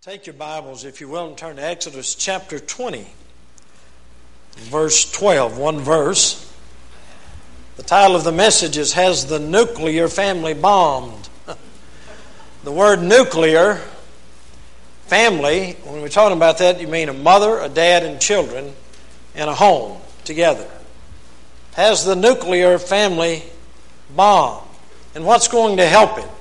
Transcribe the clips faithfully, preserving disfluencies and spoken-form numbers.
Take your Bibles, if you will, and turn to Exodus chapter twenty, verse twelve, one verse. The title of the message is, Has the Nuclear Family Bombed? The word nuclear, family, when we're talking about that, you mean a mother, a dad, and children in a home together. Has the nuclear family bombed? And what's going to help it?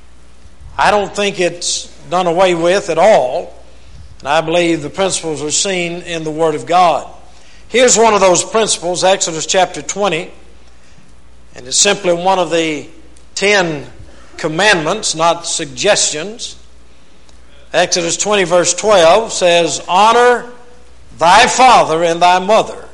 I don't think it's done away with at all. And I believe the principles are seen in the Word of God. Here's one of those principles, Exodus chapter twenty. And it's simply one of the Ten Commandments, not suggestions. Exodus twenty verse twelve says, Honor thy father and thy mother.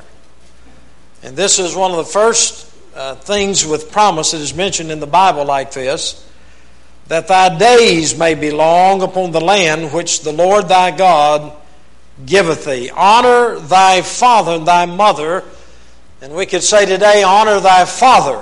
And this is one of the first uh, things with promise that is mentioned in the Bible like this. That thy days may be long upon the land which the Lord thy God giveth thee. Honor thy father and thy mother. And we could say today, honor thy father.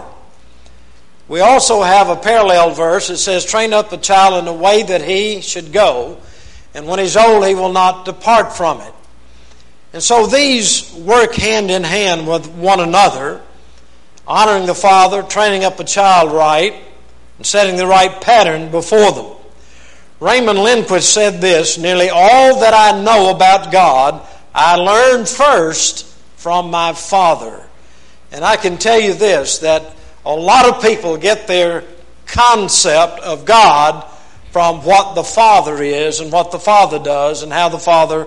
We also have a parallel verse that says, Train up a child in the way that he should go, and when he's old he will not depart from it. And so these work hand in hand with one another. Honoring the father, training up a child right, and setting the right pattern before them. Raymond Lindquist said this, Nearly all that I know about God, I learned first from my father. And I can tell you this, that a lot of people get their concept of God from what the Father is and what the Father does and how the Father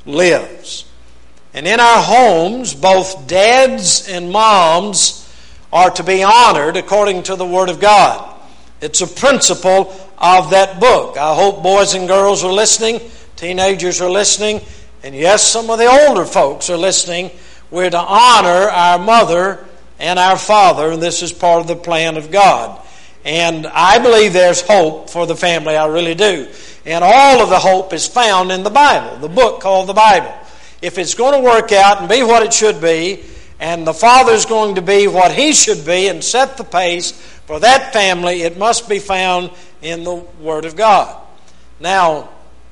lives. And in our homes, both dads and moms are to be honored according to the Word of God. It's a principle of that book. I hope boys and girls are listening, teenagers are listening, and yes, some of the older folks are listening. We're to honor our mother and our father, and this is part of the plan of God. And I believe there's hope for the family, I really do. And all of the hope is found in the Bible, the book called the Bible. If it's going to work out and be what it should be, and the father's going to be what he should be and set the pace for that family, it must be found in the Word of God. Now,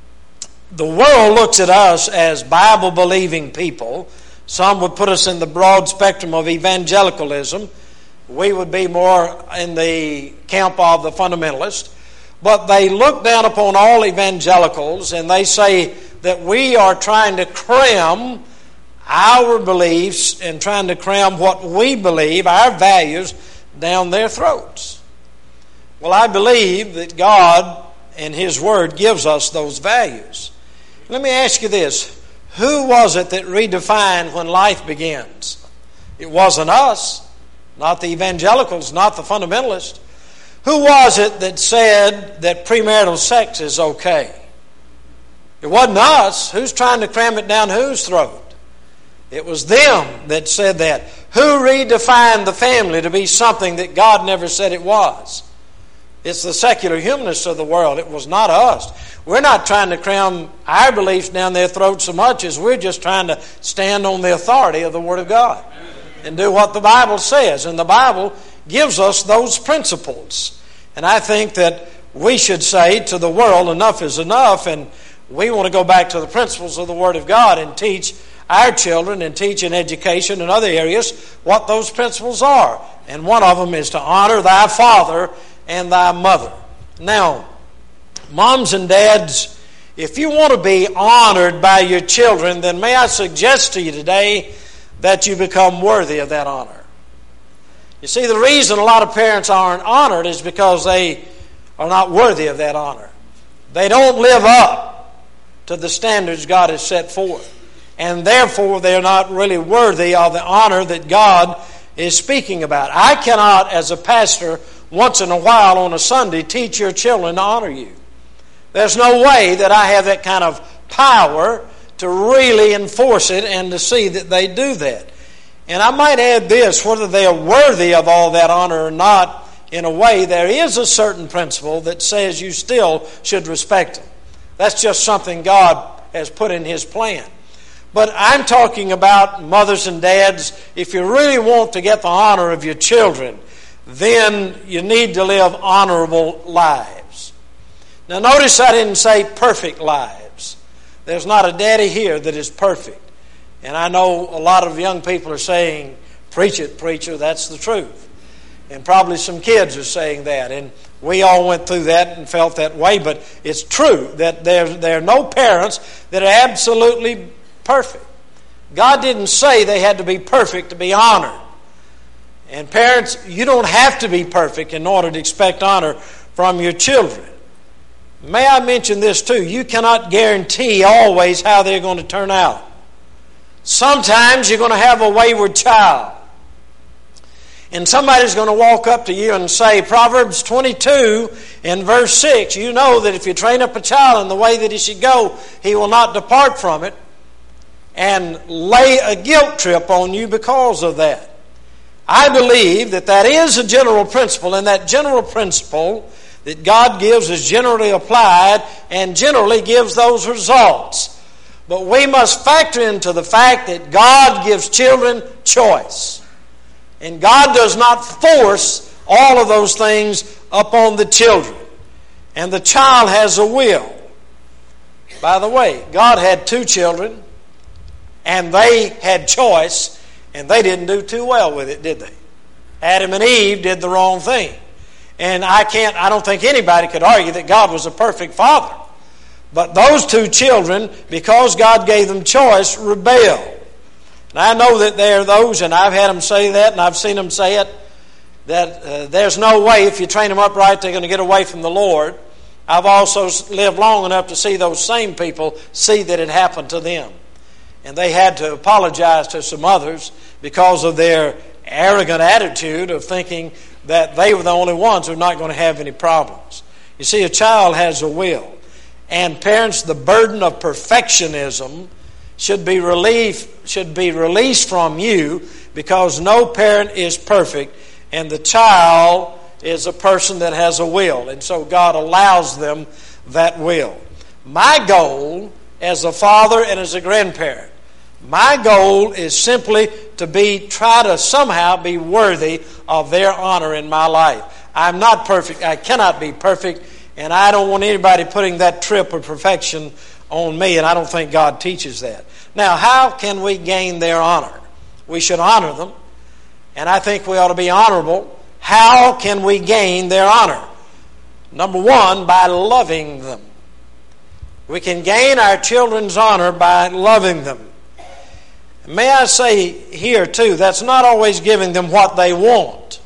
the world looks at us as Bible-believing people. Some would put us in the broad spectrum of evangelicalism. We would be more in the camp of the fundamentalist. But they look down upon all evangelicals and they say that we are trying to cram our beliefs and trying to cram what we believe, our values, down their throats. Well, I believe that God and His Word gives us those values. Let me ask you this. Who was it that redefined when life begins? It wasn't us, not the evangelicals, not the fundamentalists. Who was it that said that premarital sex is okay? It wasn't us. Who's trying to cram it down whose throat? It was them that said that. Who redefined the family to be something that God never said it was? It's the secular humanists of the world. It was not us. We're not trying to cram our beliefs down their throats so much as we're just trying to stand on the authority of the Word of God and do what the Bible says. And the Bible gives us those principles. And I think that we should say to the world, enough is enough, and we want to go back to the principles of the Word of God and teach our children and teach in education and other areas what those principles are. And one of them is to honor thy father and thy mother. Now, moms and dads, if you want to be honored by your children, then may I suggest to you today that you become worthy of that honor. You see, the reason a lot of parents aren't honored is because they are not worthy of that honor. They don't live up to the standards God has set forth. And therefore, they're not really worthy of the honor that God is speaking about. I cannot, as a pastor, once in a while on a Sunday, teach your children to honor you. There's no way that I have that kind of power to really enforce it and to see that they do that. And I might add this, whether they are worthy of all that honor or not, in a way, there is a certain principle that says you still should respect them. That's just something God has put in His plan. But I'm talking about mothers and dads. If you really want to get the honor of your children, then you need to live honorable lives. Now notice I didn't say perfect lives. There's not a daddy here that is perfect. And I know a lot of young people are saying, preach it, preacher, that's the truth. And probably some kids are saying that. And we all went through that and felt that way. But it's true that there, there are no parents that are absolutely perfect. God didn't say they had to be perfect to be honored. And parents, you don't have to be perfect in order to expect honor from your children. May I mention this too? You cannot guarantee always how they're going to turn out. Sometimes you're going to have a wayward child. And somebody's going to walk up to you and say, Proverbs twenty-two and verse six, you know that if you train up a child in the way that he should go, he will not depart from it, and lay a guilt trip on you because of that. I believe that that is a general principle, and that general principle that God gives is generally applied and generally gives those results. But we must factor into the fact that God gives children choice. And God does not force all of those things upon the children. And the child has a will. By the way, God had two children, and they had choice, and they didn't do too well with it, did they? Adam and Eve did the wrong thing. And I can't, I don't think anybody could argue that God was a perfect father. But those two children, because God gave them choice, rebelled. And I know that there are those, and I've had them say that, and I've seen them say it, that uh, there's no way if you train them up right, they're going to get away from the Lord. I've also lived long enough to see those same people see that it happened to them. And they had to apologize to some others because of their arrogant attitude of thinking that they were the only ones who are not going to have any problems. You see, a child has a will. And parents, the burden of perfectionism should be relief, should be released from you, because no parent is perfect, and the child is a person that has a will. And so God allows them that will. My goal as a father and as a grandparent, my goal is simply to be, try to somehow be worthy of their honor in my life. I'm not perfect. I cannot be perfect. And I don't want anybody putting that trip of perfection on me. And I don't think God teaches that. Now, how can we gain their honor? We should honor them. And I think we ought to be honorable. How can we gain their honor? Number one, by loving them. We can gain our children's honor by loving them. May I say here too, that's not always giving them what they want.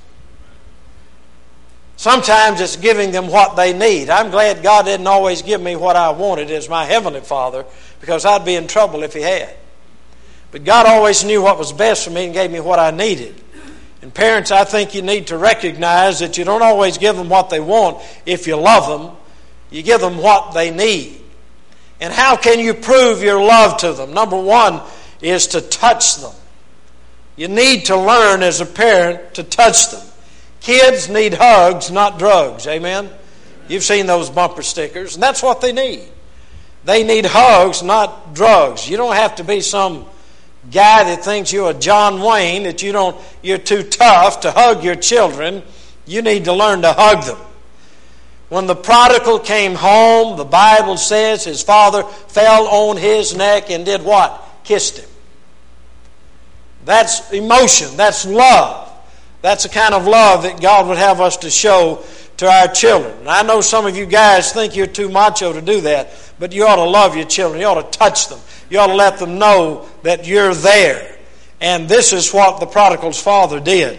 Sometimes it's giving them what they need. I'm glad God didn't always give me what I wanted as my Heavenly Father, because I'd be in trouble if He had. But God always knew what was best for me and gave me what I needed. And parents, I think you need to recognize that you don't always give them what they want if you love them. You give them what they need. And how can you prove your love to them? Number one is to touch them. You need to learn as a parent to touch them. Kids need hugs, not drugs. Amen? You've seen those bumper stickers, and that's what they need. They need hugs, not drugs. You don't have to be some guy that thinks you're a John Wayne, that you don't, you're too tough to hug your children. You need to learn to hug them. When the prodigal came home, the Bible says his father fell on his neck and did what? Kissed him. That's emotion. That's love. That's the kind of love that God would have us to show to our children. And I know some of you guys think you're too macho to do that, but you ought to love your children. You ought to touch them. You ought to let them know that you're there. And this is what the prodigal's father did.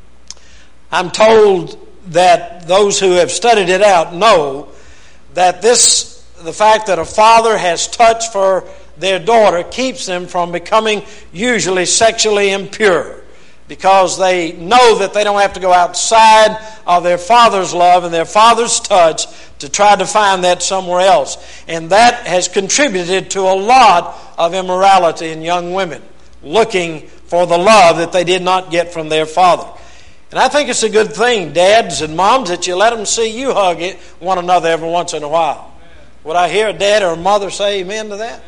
I'm told that those who have studied it out know that this, the fact that a father has touch for their daughter keeps them from becoming usually sexually impure, because they know that they don't have to go outside of their father's love and their father's touch to try to find that somewhere else. And that has contributed to a lot of immorality in young women, looking for the love that they did not get from their father. And I think it's a good thing, dads and moms, that you let them see you hug it one another every once in a while. Would I hear a dad or a mother say amen to that?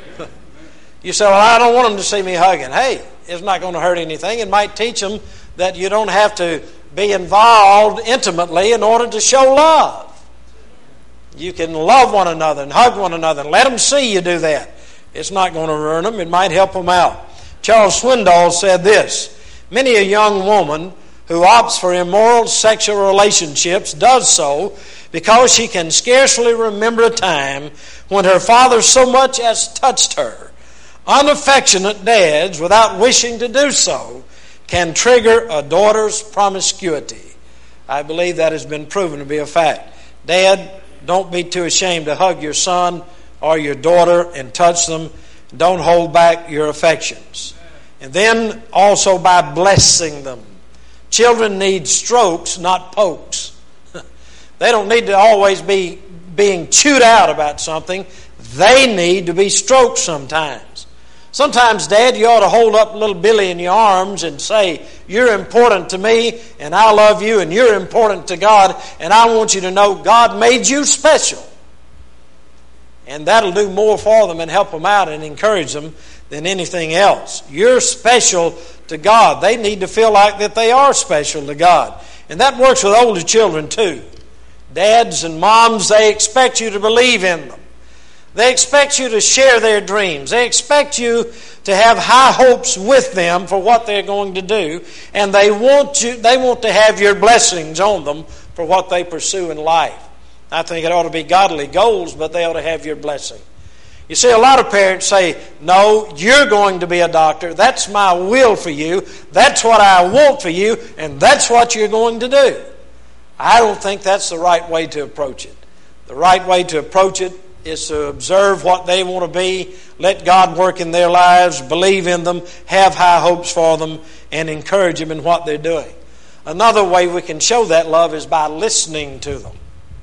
You say, well, I don't want them to see me hugging. Hey, it's not going to hurt anything. It might teach them that you don't have to be involved intimately in order to show love. You can love one another and hug one another and let them see you do that. It's not going to ruin them. It might help them out. Charles Swindoll said this: many a young woman who opts for immoral sexual relationships does so because she can scarcely remember a time when her father so much as touched her. Unaffectionate dads, without wishing to do so, can trigger a daughter's promiscuity. I believe that has been proven to be a fact. Dad, don't be too ashamed to hug your son or your daughter and touch them. Don't hold back your affections. And then also by blessing them. Children need strokes, not pokes. They don't need to always be being chewed out about something. They need to be stroked sometimes. Sometimes, Dad, you ought to hold up little Billy in your arms and say, you're important to me, and I love you, and you're important to God, and I want you to know God made you special. And that'll do more for them and help them out and encourage them than anything else. You're special to God. They need to feel like that they are special to God. And that works with older children too. Dads and moms, they expect you to believe in them. They expect you to share their dreams. They expect you to have high hopes with them for what they're going to do. And they want you, they want to have your blessings on them for what they pursue in life. I think it ought to be godly goals, but they ought to have your blessing. You see, a lot of parents say, no, you're going to be a doctor. That's my will for you. That's what I want for you, and that's what you're going to do. I don't think that's the right way to approach it. The right way to approach it is to observe what they want to be, let God work in their lives, believe in them, have high hopes for them, and encourage them in what they're doing. Another way we can show that love is by listening to them.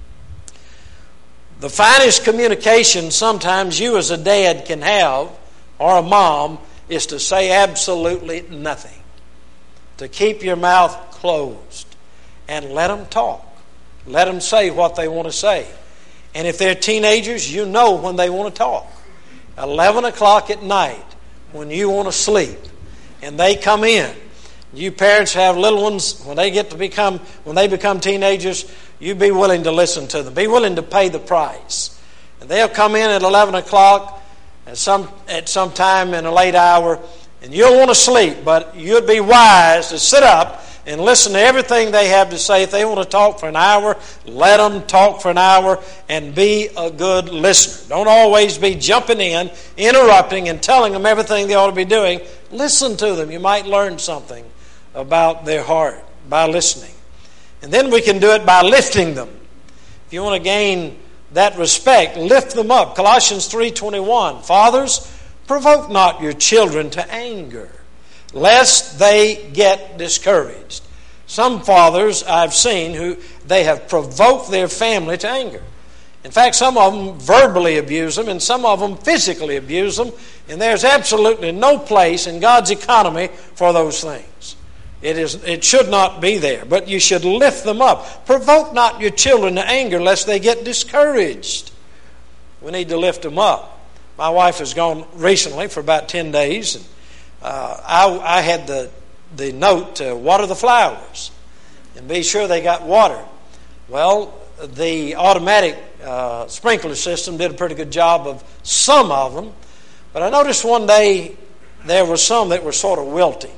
The finest communication sometimes you as a dad can have, or a mom, is to say absolutely nothing. To keep your mouth closed and let them talk. Let them say what they want to say. And if they're teenagers, you know when they want to talk. eleven o'clock at night, when you want to sleep, and they come in. You parents have little ones, when they get to become, when they become teenagers, you be willing to listen to them. Be willing to pay the price. And they'll come in at eleven o'clock at some, at some time in a late hour, and you'll want to sleep, but you'd be wise to sit up and listen to everything they have to say. If they want to talk for an hour, let them talk for an hour and be a good listener. Don't always be jumping in, interrupting, and telling them everything they ought to be doing. Listen to them. You might learn something about their heart by listening. And then we can do it by lifting them. If you want to gain that respect, lift them up. Colossians three twenty-one, fathers, provoke not your children to anger, lest they get discouraged. Some fathers I've seen who they have provoked their family to anger. In fact, some of them verbally abuse them and some of them physically abuse them, and there's absolutely no place in God's economy for those things. It is. It should not be there, but you should lift them up. Provoke not your children to anger lest they get discouraged. We need to lift them up. My wife has gone recently for about ten days, and Uh, I, I had the, the note to water the flowers and be sure they got water. Well, the automatic uh, sprinkler system did a pretty good job of some of them, but I noticed one day there were some that were sort of wilty.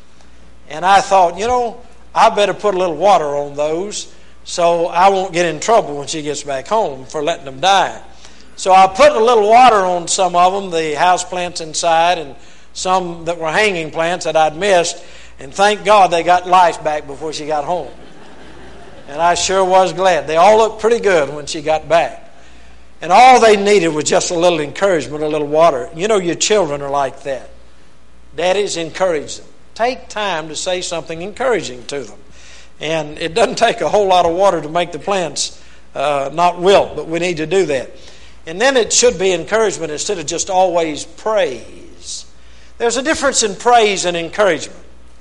And I thought, you know, I better put a little water on those so I won't get in trouble when she gets back home for letting them die. So I put a little water on some of them, the house plants inside, and some that were hanging plants that I'd missed, and thank God they got life back before she got home. And I sure was glad. They all looked pretty good when she got back. And all they needed was just a little encouragement, a little water. You know your children are like that. Daddies, encourage them. Take time to say something encouraging to them. And it doesn't take a whole lot of water to make the plants uh, not wilt, but we need to do that. And then it should be encouragement instead of just always praise. There's a difference in praise and encouragement.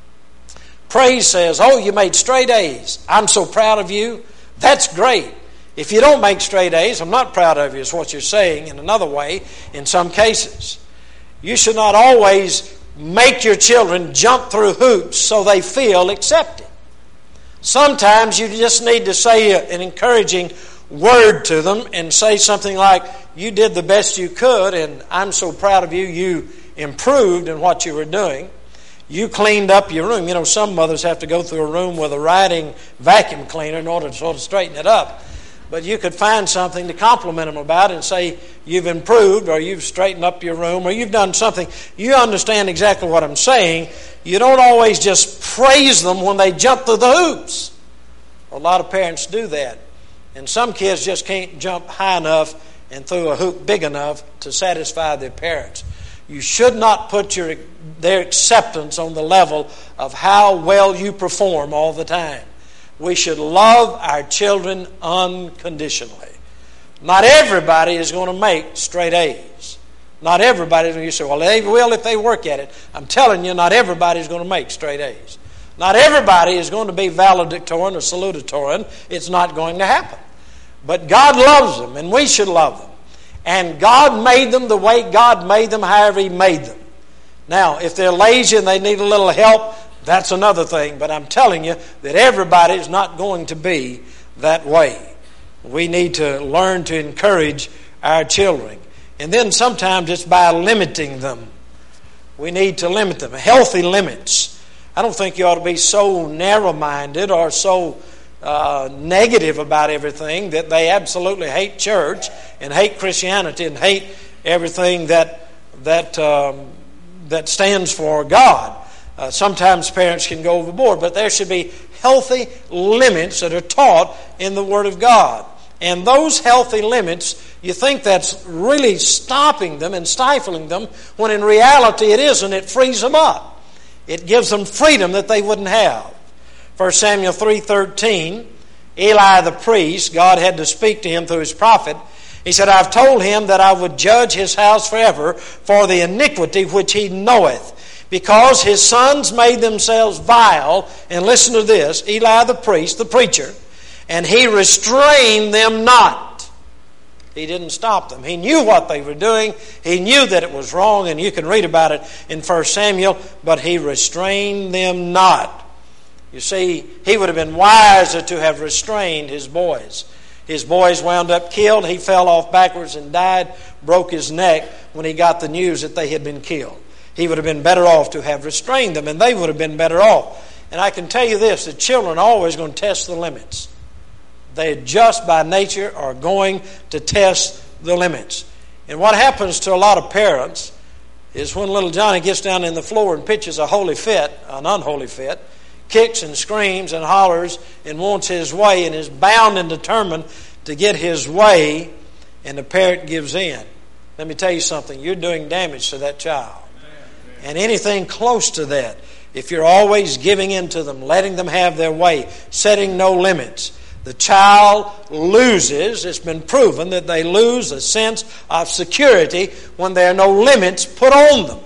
Praise says, oh, you made straight A's. I'm so proud of you. That's great. If you don't make straight A's, I'm not proud of you, is what you're saying in another way in some cases. You should not always make your children jump through hoops so they feel accepted. Sometimes you just need to say an encouraging, word to them and say something like, you did the best you could, and I'm so proud of you, you improved in what you were doing. You cleaned up your room. You know, some mothers have to go through a room with a riding vacuum cleaner in order to sort of straighten it up. But you could find something to compliment them about and say, you've improved, or you've straightened up your room, or you've done something. You understand exactly what I'm saying. You don't always just praise them when they jump through the hoops. A lot of parents do that. And some kids just can't jump high enough and through a hoop big enough to satisfy their parents. You should not put your their acceptance on the level of how well you perform all the time. We should love our children unconditionally. Not everybody is going to make straight A's. Not everybody, you say, well, they will if they work at it. I'm telling you, not everybody is going to make straight A's. Not everybody is going to be valedictorian or salutatorian. It's not going to happen. But God loves them, and we should love them. And God made them the way God made them, however He made them. Now, if they're lazy and they need a little help, that's another thing. But I'm telling you that everybody is not going to be that way. We need to learn to encourage our children. And then sometimes it's by limiting them. We need to limit them. Healthy limits. I don't think you ought to be so narrow-minded or so uh, negative about everything that they absolutely hate church and hate Christianity and hate everything that that um, that stands for God. Uh, sometimes parents can go overboard, but there should be healthy limits that are taught in the Word of God. And those healthy limits, you think that's really stopping them and stifling them, when in reality it isn't. It frees them up. It gives them freedom that they wouldn't have. First Samuel three thirteen, Eli the priest, God had to speak to him through his prophet. He said, I've told him that I would judge his house forever for the iniquity which he knoweth, because his sons made themselves vile. And listen to this, Eli the priest, the preacher, and he restrained them not. He didn't stop them. He knew what they were doing. He knew that it was wrong, and you can read about it in First Samuel, but he restrained them not. You see, he would have been wiser to have restrained his boys. His boys wound up killed. He fell off backwards and died, broke his neck when he got the news that they had been killed. He would have been better off to have restrained them, and they would have been better off. And I can tell you this, the children are always going to test the limits. They just by nature are going to test the limits. And what happens to a lot of parents is when little Johnny gets down in the floor and pitches a holy fit, an unholy fit, kicks and screams and hollers and wants his way and is bound and determined to get his way, and the parent gives in. Let me tell you something, you're doing damage to that child. And anything close to that, if you're always giving in to them, letting them have their way, setting no limits, the child loses. It's been proven that they lose a sense of security when there are no limits put on them.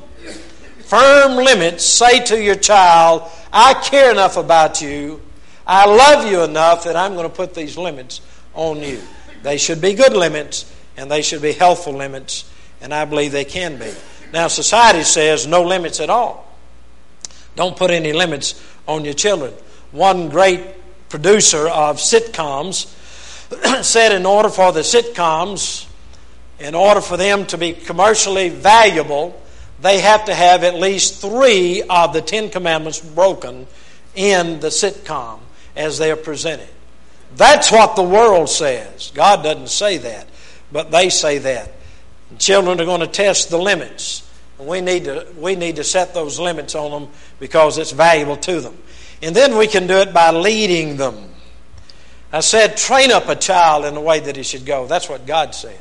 Firm limits say to your child, I care enough about you, I love you enough that I'm going to put these limits on you. They should be good limits, and they should be helpful limits, and I believe they can be. Now, society says no limits at all. Don't put any limits on your children. One great producer of sitcoms said in order for the sitcoms, in order for them to be commercially valuable, they have to have at least three of the Ten Commandments broken in the sitcom as they are presented. That's what the world says. God doesn't say that, but they say that. And children are going to test the limits. And we need to we need to set those limits on them because it's valuable to them. And then we can do it by leading them. I said, train up a child in the way that he should go. That's what God said.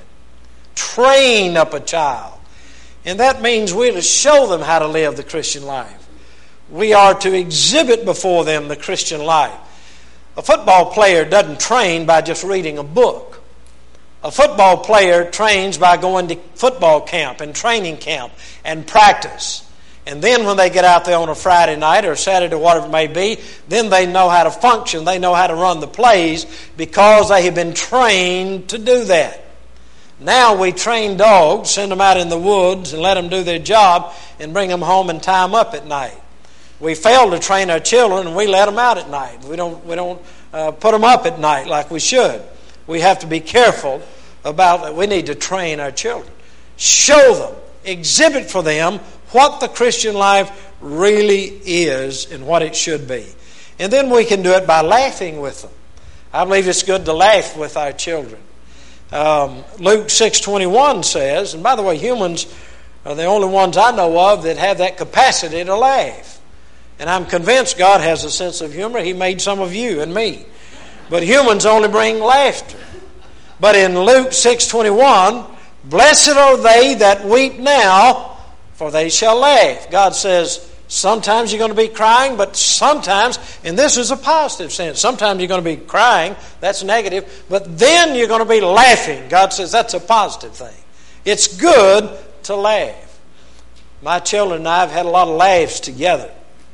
Train up a child. And that means we're to show them how to live the Christian life. We are to exhibit before them the Christian life. A football player doesn't train by just reading a book. A football player trains by going to football camp and training camp and practice. And then when they get out there on a Friday night or Saturday, whatever it may be, then they know how to function. They know how to run the plays because they have been trained to do that. Now we train dogs, send them out in the woods and let them do their job and bring them home and tie them up at night. We fail to train our children and we let them out at night. We don't, we don't uh, put them up at night like we should. we have to be careful about that. We need to train our children. Show them, exhibit for them what the Christian life really is and what it should be. And then we can do it by laughing with them. I believe it's good to laugh with our children. Um, Luke six twenty-one says, and by the way, humans are the only ones I know of that have that capacity to laugh. And I'm convinced God has a sense of humor. He made some of you and me. But humans only bring laughter. But in Luke six twenty-one, blessed are they that weep now, for they shall laugh. God says, sometimes you're going to be crying, but sometimes, and this is a positive sense, sometimes you're going to be crying, that's negative, but then you're going to be laughing. God says that's a positive thing. It's good to laugh. My children and I have had a lot of laughs together.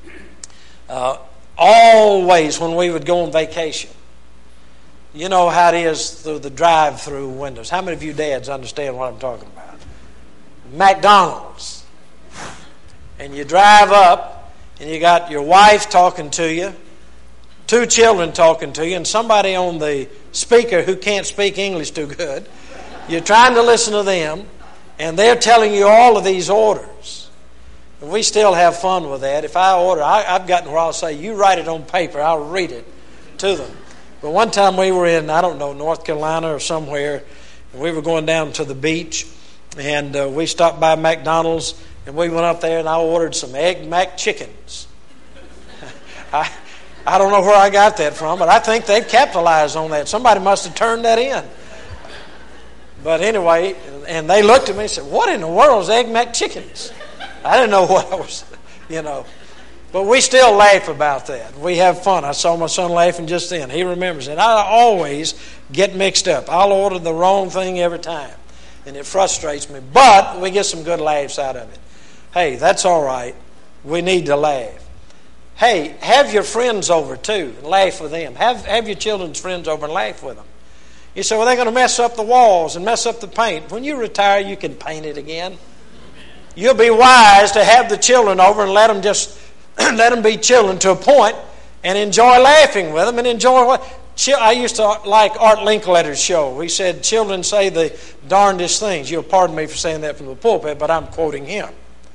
Uh, always when we would go on vacation. You know how it is through the drive-through windows. How many of you dads understand what I'm talking about? McDonald's. And you drive up, and you got your wife talking to you, two children talking to you, and somebody on the speaker who can't speak English too good. You're trying to listen to them, and they're telling you all of these orders. And we still have fun with that. If I order, I, I've gotten where I'll say, you write it on paper, I'll read it to them. But one time we were in, I don't know, North Carolina or somewhere, and we were going down to the beach, and uh, we stopped by McDonald's, and we went up there, and I ordered some Egg Mac chickens. I, I don't know where I got that from, but I think they've capitalized on that. Somebody must have turned that in. But anyway, and they looked at me and said, what in the world is Egg Mac chickens? I didn't know what I was, you know. But we still laugh about that. We have fun. I saw my son laughing just then. He remembers it. I always get mixed up. I'll order the wrong thing every time, and it frustrates me. But we get some good laughs out of it. Hey, that's all right. We need to laugh. Hey, have your friends over too and laugh with them. Have, have your children's friends over and laugh with them. You say, well, they're going to mess up the walls and mess up the paint. When you retire, you can paint it again. You'll be wise to have the children over and let them just let them be children to a point and enjoy laughing with them and enjoy what. I used to like Art Linkletter's show. He said, children say the darndest things. You'll pardon me for saying that from the pulpit, but I'm quoting him.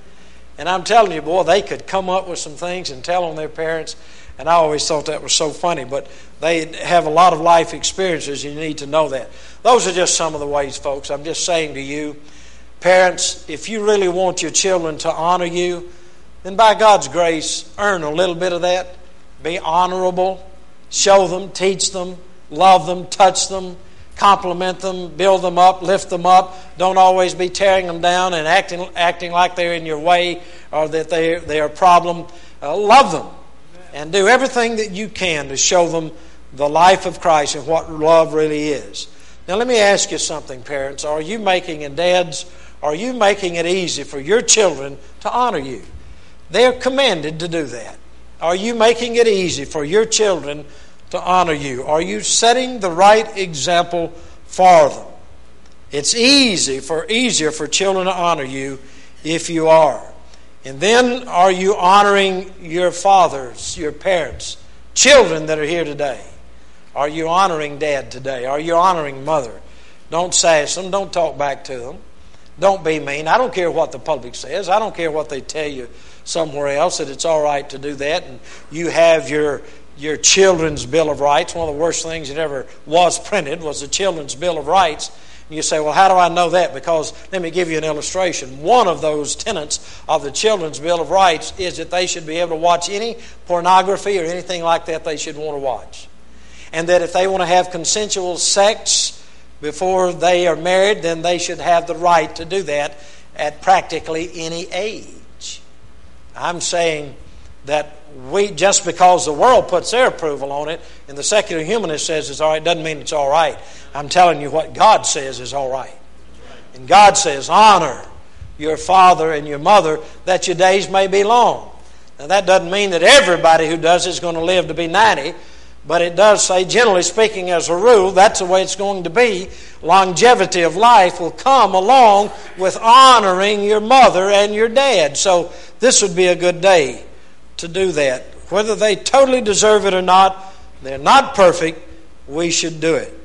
And I'm telling you, boy, they could come up with some things and tell on their parents. And I always thought that was so funny. But they have a lot of life experiences. You need to know that. Those are just some of the ways, folks. I'm just saying to you, parents, if you really want your children to honor you, then by God's grace, earn a little bit of that. Be honorable. Show them, teach them, love them, touch them, compliment them, build them up, lift them up. Don't always be tearing them down and acting acting like they're in your way or that they they're a problem. Uh, love them and do everything that you can to show them the life of Christ and what love really is. Now let me ask you something, parents. Are you making, and dads, are you making it easy for your children to honor you? They're commanded to do that. Are you making it easy for your children to honor you? Are you setting the right example for them? It's easy for easier for children to honor you if you are. And then, are you honoring your fathers, your parents, children that are here today? Are you honoring dad today? Are you honoring mother? Don't sass them. Don't talk back to them. Don't be mean. I don't care what the public says. I don't care what they tell you somewhere else, that it's all right to do that. And you have your your Children's Bill of Rights. One of the worst things that ever was printed was the Children's Bill of Rights. And you say, well, how do I know that? Because let me give you an illustration. One of those tenets of the Children's Bill of Rights is that they should be able to watch any pornography or anything like that they should want to watch. And that if they want to have consensual sex before they are married, then they should have the right to do that at practically any age. I'm saying that we, just because the world puts their approval on it and the secular humanist says it's all right, doesn't mean it's all right. I'm telling you what God says is all right. And God says, honor your father and your mother that your days may be long. Now that doesn't mean that everybody who does it is going to live to be ninety, but it does say, generally speaking, as a rule, that's the way it's going to be. Longevity of life will come along with honoring your mother and your dad. So this would be a good day to do that. Whether they totally deserve it or not, they're not perfect, we should do it.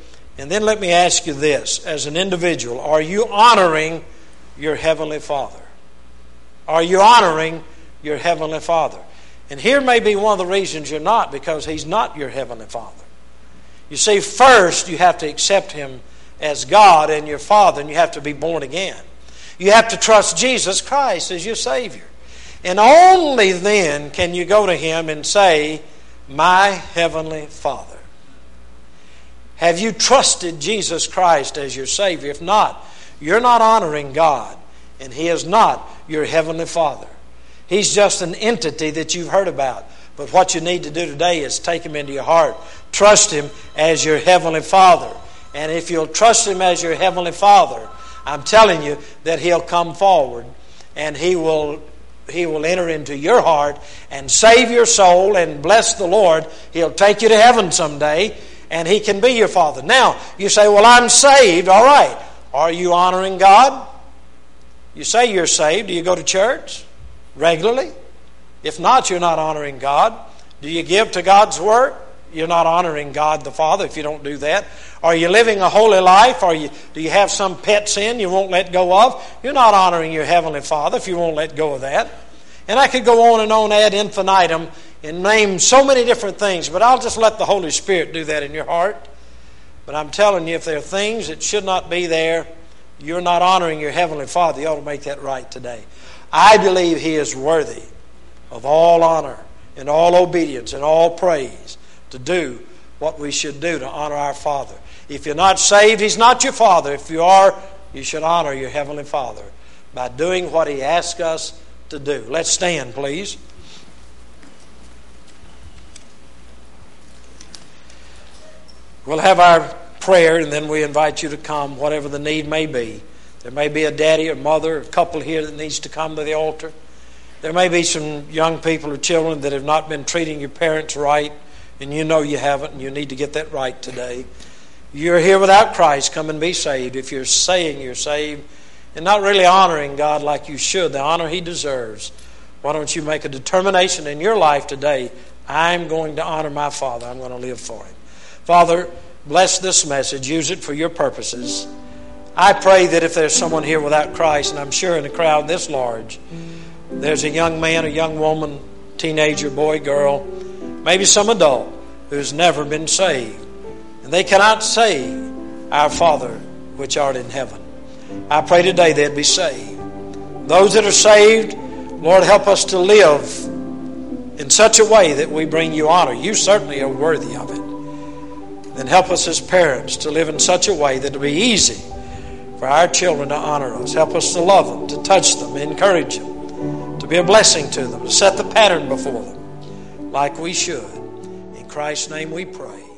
And then let me ask you this, as an individual, are you honoring your Heavenly Father? Are you honoring your Heavenly Father? And here may be one of the reasons you're not, because He's not your Heavenly Father. You see, first you have to accept Him as God and your Father, and you have to be born again. You have to trust Jesus Christ as your Savior. And only then can you go to Him and say, my Heavenly Father. Have you trusted Jesus Christ as your Savior? If not, you're not honoring God, and He is not your Heavenly Father. He's just an entity that you've heard about. But what you need to do today is take Him into your heart. Trust Him as your Heavenly Father. And if you'll trust Him as your Heavenly Father, I'm telling you that He'll come forward and He will He will enter into your heart and save your soul and bless the Lord. He'll take you to heaven someday, and He can be your Father. Now, you say, well, I'm saved. All right. Are you honoring God? You say you're saved. Do you go to church regularly? If not, you're not honoring God. Do you give to God's work? You're not honoring God the Father if you don't do that. Are you living a holy life? Are you, do you have some pet sin you won't let go of? You're not honoring your Heavenly Father if you won't let go of that. And I could go on and on ad infinitum and name so many different things, but I'll just let the Holy Spirit do that in your heart. But I'm telling you, if there are things that should not be there, you're not honoring your Heavenly Father. You ought to make that right today. I believe He is worthy of all honor and all obedience and all praise to do what we should do to honor our Father. If you're not saved, He's not your Father. If you are, you should honor your Heavenly Father by doing what He asks us to do. Let's stand, please. We'll have our prayer, and then we invite you to come, whatever the need may be. There may be a daddy or mother, a couple here that needs to come to the altar. There may be some young people or children that have not been treating your parents right, and you know you haven't, and you need to get that right today. You're here without Christ. Come and be saved. If you're saying you're saved and not really honoring God like you should, the honor He deserves, why don't you make a determination in your life today, I'm going to honor my Father. I'm going to live for Him. Father, bless this message. Use it for your purposes. I pray that if there's someone here without Christ, and I'm sure in a crowd this large, there's a young man, a young woman, teenager, boy, girl, maybe some adult who's never been saved. And they cannot say, our Father which art in heaven. I pray today they'd be saved. Those that are saved, Lord, help us to live in such a way that we bring you honor. You certainly are worthy of it. Then help us as parents to live in such a way that it'll be easy for our children to honor us. Help us to love them, to touch them, encourage them, to be a blessing to them, to set the pattern before them like we should. In Christ's name we pray.